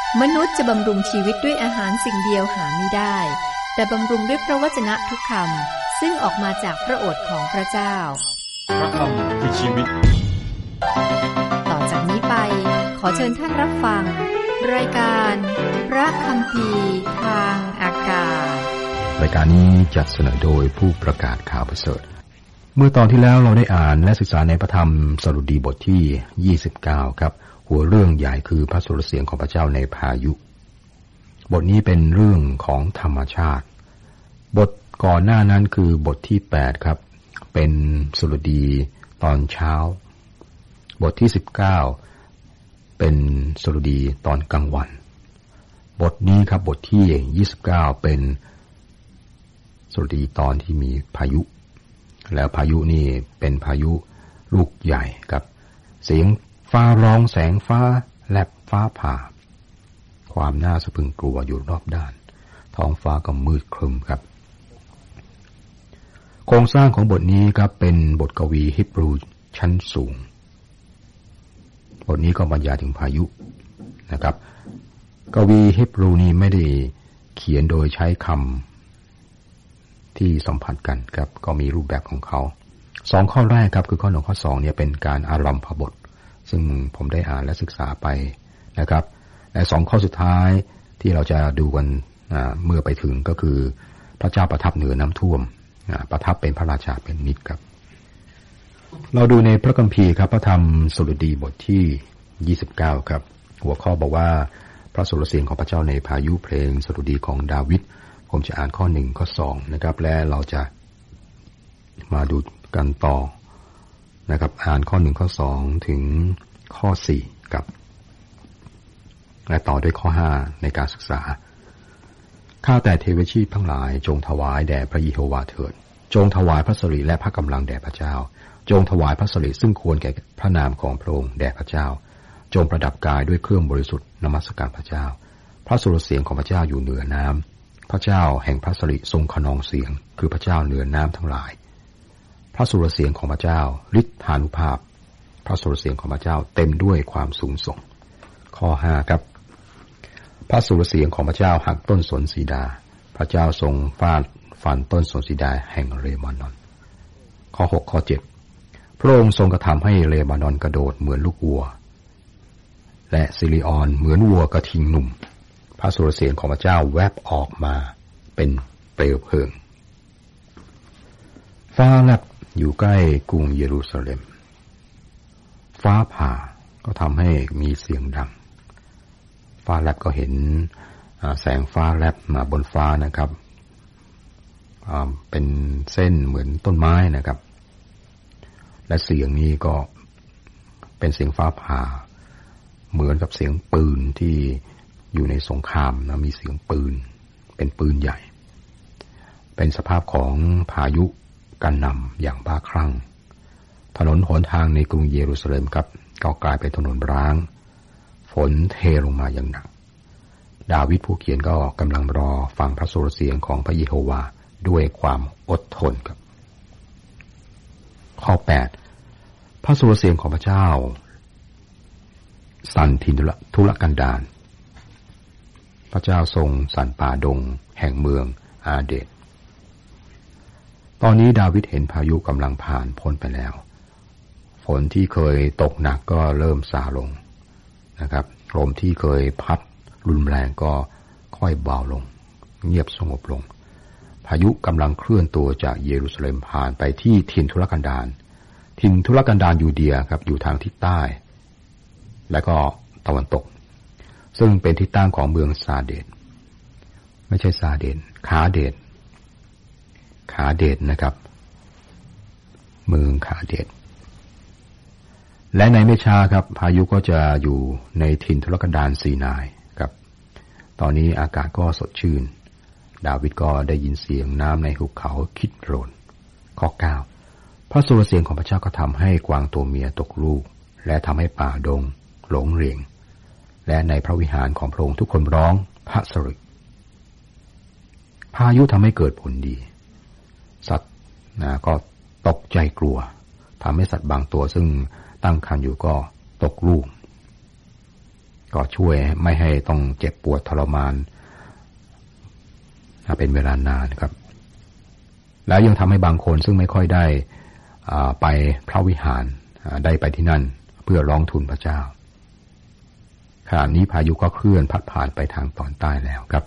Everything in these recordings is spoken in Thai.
มนุษย์จะบำรุงชีวิตด้วยอาหารสิ่งเดียวหาไม่ได้แต่บำรุงด้วยพระวจนะทุกคำซึ่งออกมาจากพระโอษฐ์ของพระเจ้าพระคำคือชีวิตต่อจากนี้ไปขอเชิญท่านรับฟังรายการพระคัมภีร์ทางอากาศรายการนี้จัดเสนอโดยผู้ประกาศข่าวประเสริฐเมื่อตอนที่แล้วเราได้อ่านและศึกษาในพระธรรมสดุดีบทที่29ครับหัวเรื่องใหญ่คือพระสุรเสียงของพระเจ้าในพายุบทนี้เป็นเรื่องของธรรมชาติบทก่อนหน้านั้นคือบทที่8ครับเป็นสดุดีตอนเช้าบทที่19เป็นสดุดีตอนกลางวันบทนี้ครับบทที่29เป็นสดุดีตอนที่มีพายุแล้วพายุนี่เป็นพายุลูกใหญ่ครับเสียงฟ้าร้องแสงฟ้าแลบฟ้าผ่าความน่าสะพรึงกลัวอยู่รอบด้านท้องฟ้าก็มืดครึ้มครับโครงสร้างของบทนี้ครับเป็นบทกวีฮีบรูชั้นสูงบทนี้ก็บรรยายถึงพายุนะครับกวีฮีบรูนี่ไม่ได้เขียนโดยใช้คำที่สัมพันธ์กันครับก็มีรูปแบบของเขา2ข้อแรกครับคือข้อ1ข้อ2เนี่ยเป็นการอารัมภบทซึ่งผมได้อ่านและศึกษาไปนะครับและ2ข้อสุดท้ายที่เราจะดูกันเมื่อไปถึงก็คือพระเจ้าประทับเหนือน้ำท่วมประทับเป็นพระราชาเป็นนิจครับเราดูในพระคัมภีร์ครับพระธรรมสดุดีบทที่29ครับหัวข้อบอกว่าพระสุรเสียงของพระเจ้าในพายุเพลงสดุดีของดาวิดผมจะอ่านข้อ1ข้อ2นะครับและเราจะมาดูกันต่อนะครับอ่านข้อ1ข้อ2ถึงข้อ4ครับและต่อด้วยข้อ5ในการศึกษาข้าแต่เทวชีพทั้งหลายจงถวายแด่พระเยโฮวาห์เถิดจงถวายพระสิริและพระกำลังแด่พระเจ้าจงถวายพระสิริซึ่งควรแก่พระนามของพระองค์แด่พระเจ้าจงประดับกายด้วยเครื่องบริสุทธิ์นมัสการพระเจ้าพระสุรเสียงของพระเจ้าอยู่เหนือน้ำพระเจ้าแห่งพระสิริทรงขนองเสียงคือพระเจ้าเหนือน้ำทั้งหลายพระสุรเสียงของพระเจ้าฤทธานุภาพพระสุรเสียงของพระเจ้าเต็มด้วยความสูงส่งข้อ5ครับพระสุรเสียงของพระเจ้าหักต้นสนสีดาพระเจ้าทรงฟาดฟันต้นสนสีดาแห่งเลบานอนข้อ6ข้อ7พระองค์ทรงกระทำให้เลบานอนกระโดดเหมือนลูกวัวและซิลิออนเหมือนวัวกระทิงหนุ่มพระสุรเสียงของพระเจ้าแวบออกมาเป็นเปลวเพลิงฟ้าแลบอยู่ใกล้กรุงเยรูซาเล็มฟ้าผ่าก็ทำให้มีเสียงดังฟ้าแลบก็เห็นแสงฟ้าแลบมาบนฟ้านะครับเป็นเส้นเหมือนต้นไม้นะครับและเสียงนี้ก็เป็นเสียงฟ้าผ่าเหมือนกับเสียงปืนที่อยู่ในสงครามนะมีเสียงปืนเป็นปืนใหญ่เป็นสภาพของพายุกันนำอย่างบ้าคลั่งถนนหนทางในกรุงเยรูซาเล็มครับก็กลายเป็นถนนร้างฝนเทลงมาอย่างหนักดาวิดผู้เขียนก็กำลังรอฟังพระสุรเสียงของพระเยโฮวาห์ด้วยความอดทนครับข้อ8พระสุรเสียงของพระเจ้าสั่นถิ่นทุรกันดารพระเจ้าทรงสั่นป่าดงแห่งเมืองอาเดดตอนนี้ดาวิดเห็นพายุกำลังผ่านพ้นไปแล้วฝนที่เคยตกหนักก็เริ่มซาลงนะครับลมที่เคยพัดรุนแรงก็ค่อยเบาลงเงียบสงบลงพายุกำลังเคลื่อนตัวจากเยรูซาเล็มผ่านไปที่ถิ่นทุรกันดารถิ่นทุรกันดารยูเดียครับอยู่ทางทิศใต้และก็ตะวันตกซึ่งเป็นที่ตั้งของเมืองซาเดนไม่ใช่ซาเดนขาเดนนะครับเมืองขาเดนและในไม่ช้าครับพายุก็จะอยู่ในถิ่นทุรกันดารซีนายครับตอนนี้อากาศก็สดชื่นดาวิดก็ได้ยินเสียงน้ำในหุบเขาคิดโรนข้อ9พระสุรเสียงของพระเจ้าก็ทำให้กวางตัวเมียตกลูกและทำให้ป่าดงหลงเหริงและในพระวิหารของพระองค์ทุกคนร้องพระสิริพายุทำให้เกิดผลดีสัตว์ก็ตกใจกลัวทำให้สัตว์บางตัวซึ่งตั้งครรภ์อยู่ก็ตกลูกก็ช่วยไม่ให้ต้องเจ็บปวดทรมานเป็นเวลานานครับแล้วยังทำให้บางคนซึ่งไม่ค่อยได้ไปพระวิหารได้ไปที่นั่นเพื่อร้องทูลพระเจ้าขณะนี้พายุก็เคลื่อนพัดผ่านไปทางตอนใต้แล้วครับ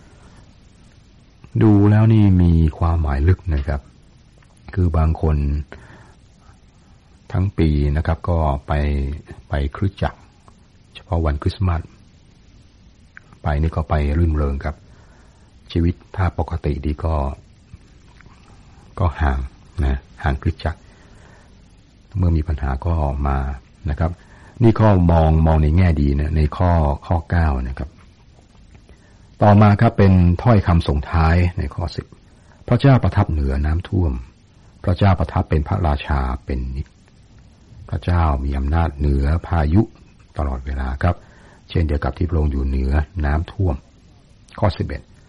ดูแล้วนี่มีความหมายลึกนะครับคือบางคนทั้งปีนะครับก็ไปคริสตจักรเฉพาะวันคริสต์มาสไปนี่ก็ไปรื่นเริงครับชีวิตถ้าปกติดีก็ห่างห่างคริสตจักรเมื่อมีปัญหาก็มานะครับนี่ข้อมองในแง่ดีนะในข้อ9นะครับต่อมาครับเป็นถ้อยคำส่งท้ายในข้อ10พระเจ้าประทับเหนือน้ำท่วมพระเจ้าประทับเป็นพระราชาเป็นนิจพระเจ้ามีอำนาจเหนือพายุตลอดเวลาครับเช่นเดียวกับที่พระองค์อยู่เหนือน้ำท่วมข้อ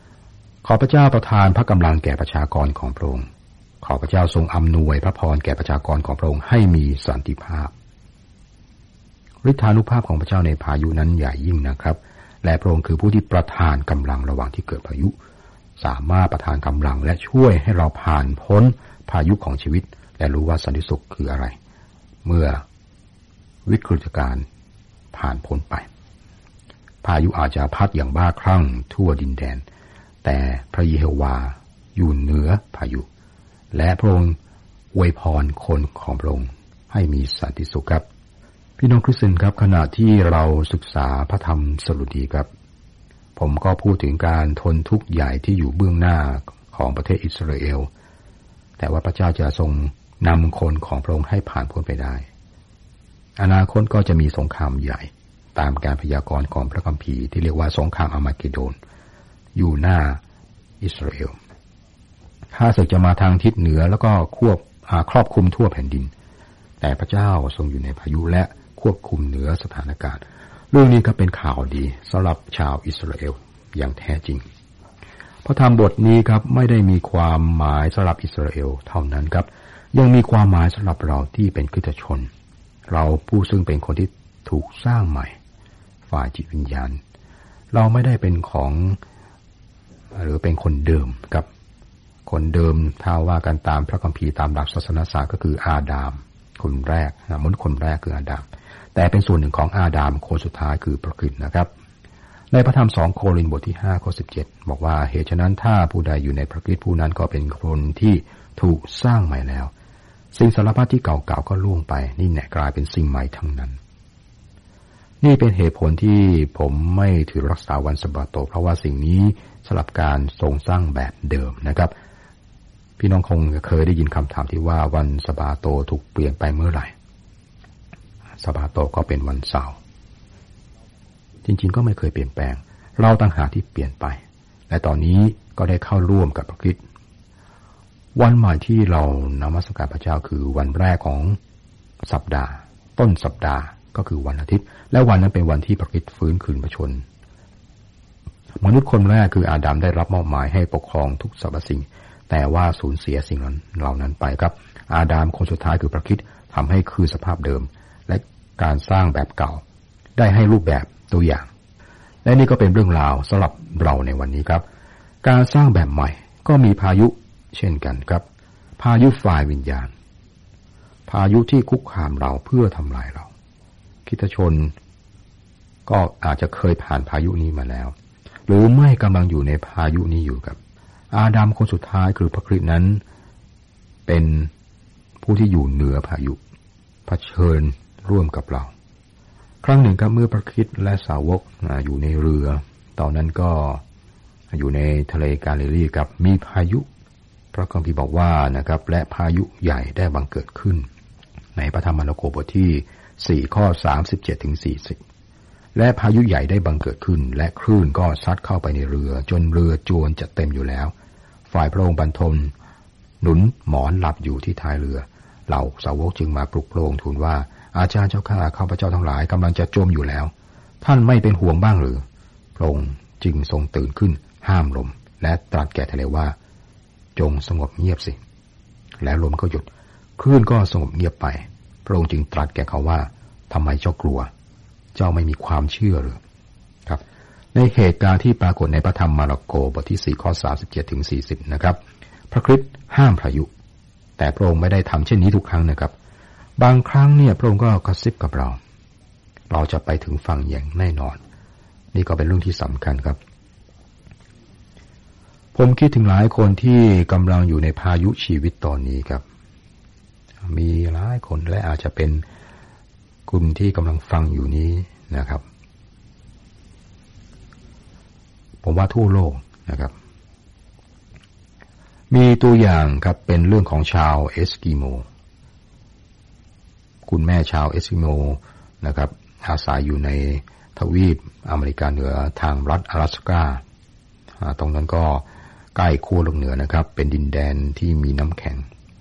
11ขอพระเจ้าประทานพระกำลังแก่ประชากรของพระองค์ขอพระเจ้าทรงอำนวยพระพรแก่ประชากรของพระองค์ให้มีสันติภาพฤทธานุภาพของพระเจ้าในพายุนั้นใหญ่ยิ่งนะครับและพระองค์คือผู้ที่ประทานกำลังระหว่างที่เกิดพายุสามารถประทานกำลังและช่วยให้เราผ่านพ้นพายุของชีวิตและรู้ว่าสันติสุขคืออะไรเมื่อวิกฤตการณ์ผ่านพ้นไปพายุอาจจะพัดอย่างบ้าคลั่งทั่วดินแดนแต่พระเยโฮวาอยู่เหนือพายุและพระองค์อวยพรคนของพระองค์ให้มีสันติสุขครับพี่น้องคริสเตียนครับขณะที่เราศึกษาพระธรรมสดุดีครับผมก็พูดถึงการทนทุกข์ใหญ่ที่อยู่เบื้องหน้าของประเทศอิสราเอลแต่ว่าพระเจ้าจะทรงนำคนของพระองค์ให้ผ่านพ้นไปได้อนาคตก็จะมีสงครามใหญ่ตามการพยากรณ์ของพระคัมภีร์ที่เรียกว่าสงครามอาร์มาเกดดนอยู่หน้าอิสราเอลข้าศึกจะมาทางทิศเหนือแล้วก็ครอบคลุมทั่วแผ่นดินแต่พระเจ้าทรงอยู่ในพายุและควบคุมเหนือสถานการณ์เรื่องนี้ก็เป็นข่าวดีสำหรับชาวอิสราเอลอย่างแท้จริงพระธรรมบทนี้ครับไม่ได้มีความหมายสำหรับอิสราเอลเท่านั้นครับยังมีความหมายสำหรับเราที่เป็นคริสตชนเราผู้ซึ่งเป็นคนที่ถูกสร้างใหม่ฝ่ายจิตวิญญาณเราไม่ได้เป็นของหรือเป็นคนเดิมครับคนเดิมถ้าว่ากันตามพระคัมภีร์ตามหลักศาสนศาสตร์ก็คืออาดัมคนแรกมนุษย์คนแรกคืออาดัมแต่เป็นส่วนหนึ่งของอาดัมคนสุดท้ายคือพระคริสต์นะครับในพระธรรม2โครินธ์บทที่5ข้อ17บอกว่าเหตุฉะนั้นถ้าผู้ใดอยู่ในพระคริสต์ผู้นั้นก็เป็นคนที่ถูกสร้างใหม่แล้วสิ่งสารพัดที่เก่าๆก็ล่วงไปนี่แหละกลายเป็นสิ่งใหม่ทั้งนั้นนี่เป็นเหตุผลที่ผมไม่ถือรักษาวันสะบาโตเพราะว่าสิ่งนี้สำหรับการทรงสร้างแบบเดิมนะครับพี่น้องคงเคยได้ยินคำถามที่ว่าวันสะบาโตถูกเปลี่ยนไปเมื่อไหร่สะบาโตก็เป็นวันเสาร์จริงๆก็ไม่เคยเปลี่ยนแปลงเราต่างหากที่เปลี่ยนไปและตอนนี้ก็ได้เข้าร่วมกับพระคริสต์วันใหม่ที่เรานมัสการพระเจ้าคือวันแรกของสัปดาห์ต้นสัปดาห์ก็คือวันอาทิตย์และวันนั้นเป็นวันที่พระคริสต์ฟื้นคืนพระชนมนุษย์คนแรกคืออาดัมได้รับมอบหมายให้ปกครองทุกสรรพสิ่งแต่ว่าสูญเสียสิ่งเหล่านั้นไปครับอาดัมคนสุดท้ายคือพระคริสต์ทำให้คืนสภาพเดิมและการสร้างแบบเก่าได้ให้รูปแบบตัวอย่างและนี่ก็เป็นเรื่องราวสำหรับเราในวันนี้ครับการสร้างแบบใหม่ก็มีพายุเช่นกันครับพายุฝ่ายวิญญาณพายุที่คุกคามเราเพื่อทำลายเราคริสตชนก็อาจจะเคยผ่านพายุนี้มาแล้วหรือไม่กำลังอยู่ในพายุนี้อยู่ครับอาดัมคนสุดท้ายคือพระคริสต์นั้นเป็นผู้ที่อยู่เหนือพายุเผชิญร่วมกับเราครั้งหนึ่งครับเมื่อพระคริสต์และสาวกอยู่ในเรือตอนนั้นก็อยู่ในทะเลกาลิลีกับมีพายุพระคัมภีร์บอกว่านะครับและพายุใหญ่ได้บังเกิดขึ้นในพระธรรมมาระโกบทที่4ข้อ37ถึง40และพายุใหญ่ได้บังเกิดขึ้นและคลื่นก็ซัดเข้าไปในเรือจนเรือจวนจะเต็มอยู่แล้วฝ่ายพระองค์บรรทมหนุนหมอนหลับอยู่ที่ท้ายเรือเหล่าสาวกจึงมาปลุกพระองค์ทูลว่าอาจารย์เจ้าข้าพเจ้าทั้งหลายกำลังจะจมอยู่แล้วท่านไม่เป็นห่วงบ้างหรือพระองค์จึงทรงตื่นขึ้นห้ามลมและตรัสแก่ทะเลว่าจงสงบเงียบสิแล้วลมก็หยุดคลื่นก็สงบเงียบไปพระองค์จึงตรัสแก่เขาว่าทำไมเจ้ากลัวเจ้าไม่มีความเชื่อหรือในเหตุการณ์ที่ปรากฏในพระธรรมมาระโกบทที่4ข้อ37ถึง40นะครับพระคริสต์ห้ามพายุแต่พระองค์ไม่ได้ทำเช่นนี้ทุกครั้งนะครับบางครั้งเนี่ยพระองค์ก็กระซิบกับเราจะไปถึงฝั่งอย่างแน่นอนนี่ก็เป็นเรื่องที่สำคัญครับผมคิดถึงหลายคนที่กำลังอยู่ในพายุชีวิตตอนนี้ครับมีหลายคนและอาจจะเป็นคุณที่กำลังฟังอยู่นี้นะครับผมว่าทั่วโลกนะครับมีตัวอย่างครับเป็นเรื่องของชาวเอสกิโมคุณแม่ชาวเอสกิโมนะครับอาศัยอยู่ในทวีปอเมริกาเหนือทางรัฐ阿拉斯加ตรงนั้นก็ใกล้ขั้วโลกเหนือนะครับเป็นดินแดนที่มีน้ำแข็ง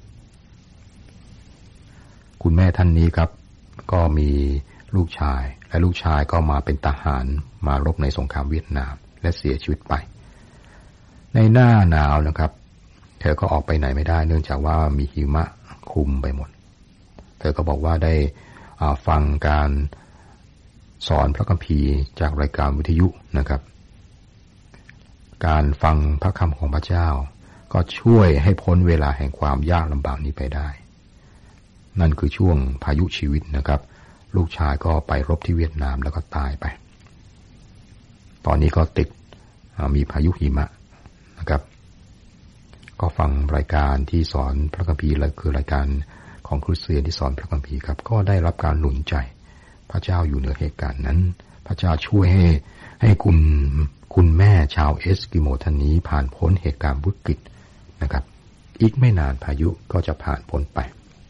คุณแม่ท่านนี้ครับก็มีลูกชายและลูกชายก็มาเป็นทหารมารบในสงครามเวียดนามและเสียชีวิตไปในหน้าหนาวนะครับเธอก็ออกไปไหนไม่ได้เนื่องจากว่ามีหิมะคลุมไปหมดเธอก็บอกว่าได้ฟังการสอนพระคัมภีร์จากรายการวิทยุนะครับการฟังพระคำของพระเจ้าก็ช่วยให้พ้นเวลาแห่งความยากลำบากนี้ไปได้นั่นคือช่วงพายุชีวิตนะครับลูกชายก็ไปรบที่เวียดนามแล้วก็ตายไปตอนนี้ก็ติดมีพายุหิมะนะครับก็ฟังรายการที่สอนพระคัมภีร์และคือรายการของคริสเตียนที่สอนพระคัมภีร์ครับก็ได้รับการหนุนใจพระเจ้าอยู่เหนือเหตุการณ์นั้นพระเจ้าช่วยให้คุณแม่ชาวเอสกิโมท่านนี้ผ่านพ้นเหตุการณ์วิกฤตนะครับอีกไม่นานพายุก็จะผ่านพ้นไป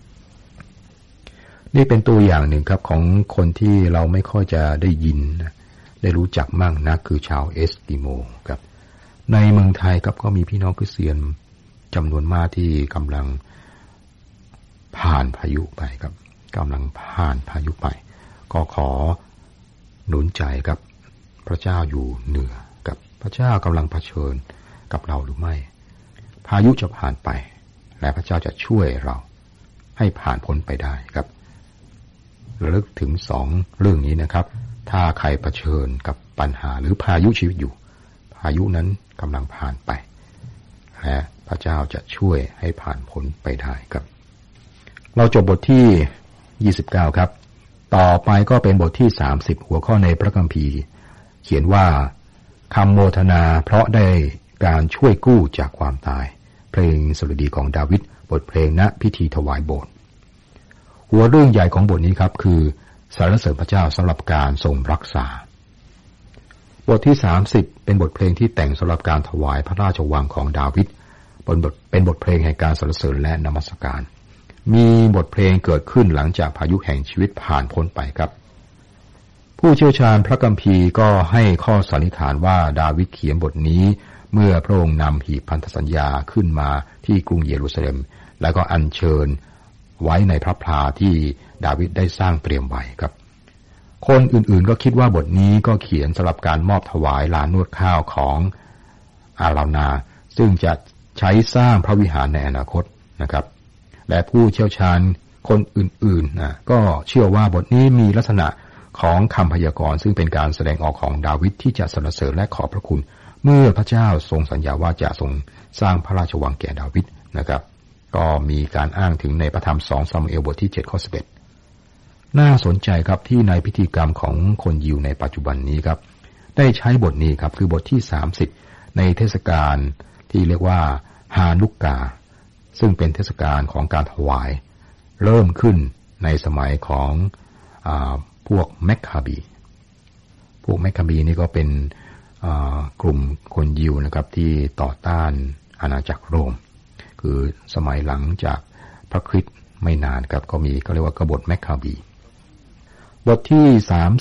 นี่เป็นตัวอย่างหนึ่งครับของคนที่เราไม่ค่อยจะได้ยินได้รู้จักมากนักคือชาวเอสกิโมครับในเมืองไทยครับก็มีพี่น้องคริสเตียนจำนวนมากที่กำลังผ่านพายุไปครับกำลังผ่านพายุไปก็ขอหนุนใจครับพระเจ้าอยู่เหนือกับพระเจ้ากำลังเผชิญกับเราหรือไม่พายุจะผ่านไปและพระเจ้าจะช่วยเราให้ผ่านพ้นไปได้ครับระลึกถึง2เรื่องนี้นะครับถ้าใครเผชิญกับปัญหาหรือพายุชีวิตอยู่พายุนั้นกำลังผ่านไปและพระเจ้าจะช่วยให้ผ่านพ้นไปได้ครับเราจบบทที่29ครับต่อไปก็เป็นบทที่30หัวข้อในพระคัมภีร์เขียนว่าคำโมทนาเพราะได้การช่วยกู้จากความตายเพลงสดุดีของดาวิดบทเพลงณพิธีถวายโบสถ์หัวเรื่องใหญ่ของบทนี้ครับคือสรรเสริญพระเจ้าสำหรับการทรงรักษาบทที่30เป็นบทเพลงที่แต่งสำหรับการถวายพระราชวังของดาวิดเป็นบทเพลงแห่งการสรรเสริญและนมัสการมีบทเพลงเกิดขึ้นหลังจากพายุแห่งชีวิตผ่านพ้นไปครับผู้เชี่ยวชาญพระคัมภีร์ก็ให้ข้อสันนิษฐานว่าดาวิดเขียนบทนี้เมื่อพระองค์นำหีบพันธสัญญาขึ้นมาที่กรุงเยรูซาเล็มแล้วก็อัญเชิญไว้ในพระพลาที่ดาวิดได้สร้างเตรียมไว้ครับคนอื่นๆก็คิดว่าบทนี้ก็เขียนสำหรับการมอบถวายลานนวดข้าวของอารานาซึ่งจะใช้สร้างพระวิหารในอนาคตนะครับและผู้เชี่ยวชาญคนอื่นๆก็เชื่อว่าบทนี้มีลักษณะของคำพยากรณ์ซึ่งเป็นการแสดงออกของดาวิดที่จะสรรเสริญและขอบพระคุณเมื่อพระเจ้าทรงสัญญาว่าจะทรงสร้างพระราชวังแก่ดาวิดนะครับก็มีการอ้างถึงในพระธรรม2ซามูเอลบทที่7ข้อ11น่าสนใจครับที่ในพิธีกรรมของคนยิวในปัจจุบันนี้ครับได้ใช้บทนี้ครับคือบทที่30ในเทศกาลที่เรียกว่าฮานุกกาซึ่งเป็นเทศกาลของการถวายเริ่มขึ้นในสมัยของพวกแมคคาบีนี่ก็เป็นกลุ่มคนยิวนะครับที่ต่อต้านอาณาจักรโรมคือสมัยหลังจากพระคริสต์ไม่นานครับก็เรียกว่ากบฏแมคคาบีบทที่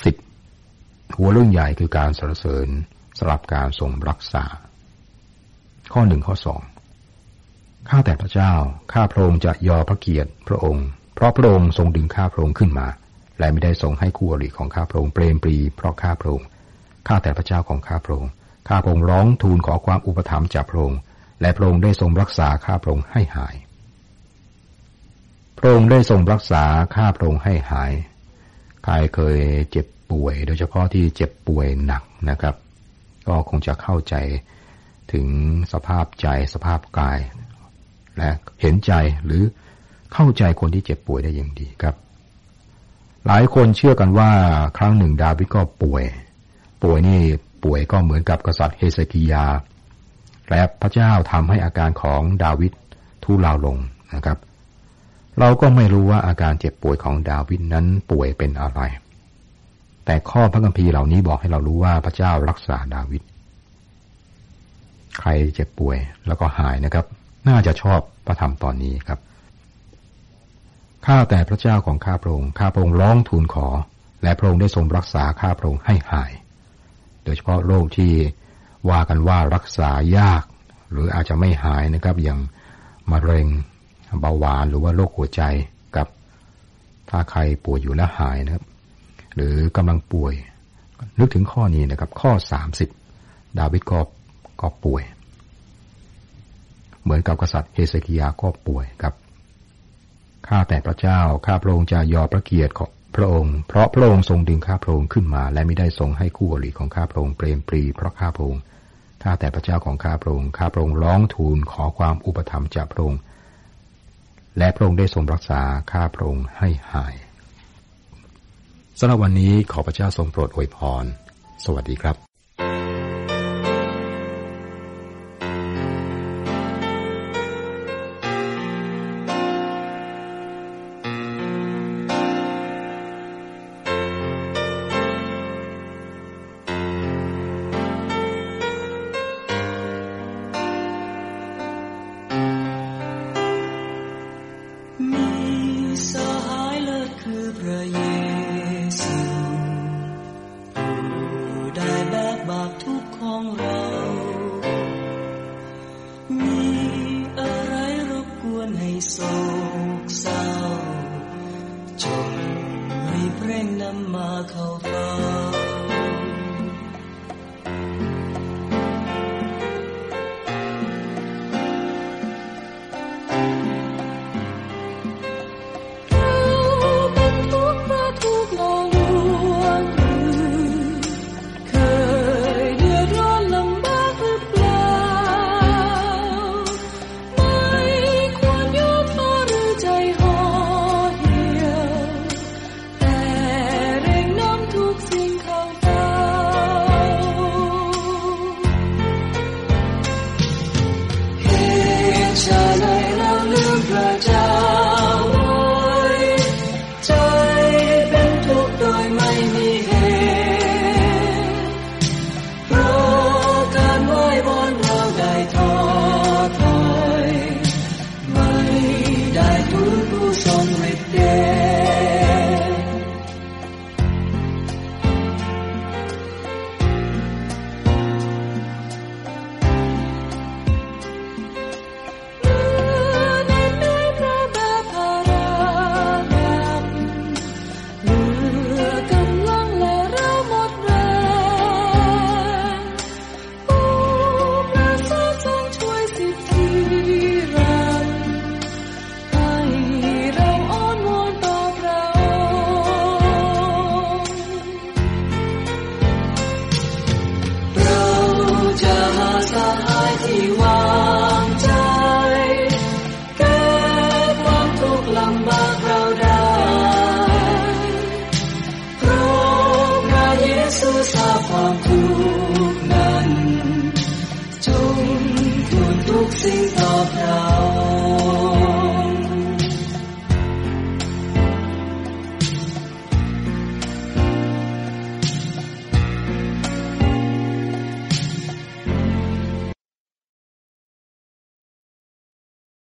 30หัวเรื่องใหญ่คือการสรรเสริญสำหรับการทรงรักษาข้อ1ข้อ2ข้าแต่พระเจ้าข้าพระองค์จะยอพระเกียรติพระองค์เพราะพระองค์ทรงดึงข้าพระองค์ขึ้นมาและไม่ได้ทรงให้คู่อริของข้าพระองค์เปรมปรีเพราะข้าพระองค์ข้าแต่พระเจ้าของข้าพระองค์ข้าพระองค์ร้องทูลขอความอุปถัมภ์จากพระองค์และพระองค์ได้ทรงรักษาข้าพระองค์ให้หายพระองค์ได้ทรงรักษาข้าพระองค์ให้หายใครเคยเจ็บป่วยโดยเฉพาะที่เจ็บป่วยหนักนะครับก็คงจะเข้าใจถึงสภาพใจสภาพกายและเห็นใจหรือเข้าใจคนที่เจ็บป่วยได้อย่างดีครับหลายคนเชื่อกันว่าครั้งหนึ่งดาวิดก็ป่วยนี่ป่วยก็เหมือนกับกษัตริย์เฮเซคิยาและพระเจ้าทำให้อาการของดาวิดทุเลาลงนะครับเราก็ไม่รู้ว่าอาการเจ็บป่วยของดาวิดนั้นป่วยเป็นอะไรแต่ข้อพระคัมภีร์เหล่านี้บอกให้เรารู้ว่าพระเจ้ารักษาดาวิดใครเจ็บป่วยแล้วก็หายนะครับน่าจะชอบพระธรรมตอนนี้ครับข้าแต่พระเจ้าของข้าพระองค์ร้องทูลขอและพระองค์ได้ทรงรักษาข้าพระองค์ให้หายโดยเฉพาะโรคที่ว่ากันว่ารักษายากหรืออาจจะไม่หายนะครับอย่างมะเร็งเบาหวานหรือว่าโรคหัวใจกับถ้าใครป่วยอยู่แล้วหายนะครับหรือกำลังป่วยนึกถึงข้อนี้นะครับข้อ30ดาวิดก็ป่วยเหมือนกับกษัตริย์เฮเซคิยาก็ป่วยครับข้าแต่พระเจ้าข้าพระองค์จะยอพระเกียรติของพระองค์เพราะพระองค์ทรงดึงข้าพระองค์ขึ้นมาและไม่ได้ทรงให้คู่อริของข้าพระองค์เปรมปรีเพราะข้าพระองค์ข้าแต่พระเจ้าของข้าพระองค์ร้องทูลขอความอุปถัมภ์จากพระองค์และพระองค์ได้ทรงรักษาข้าพระองค์ให้หายสำหรับวันนี้ขอพระเจ้าทรงโปรดอวยพรสวัสดีครับทุกสิ่งต่อพระ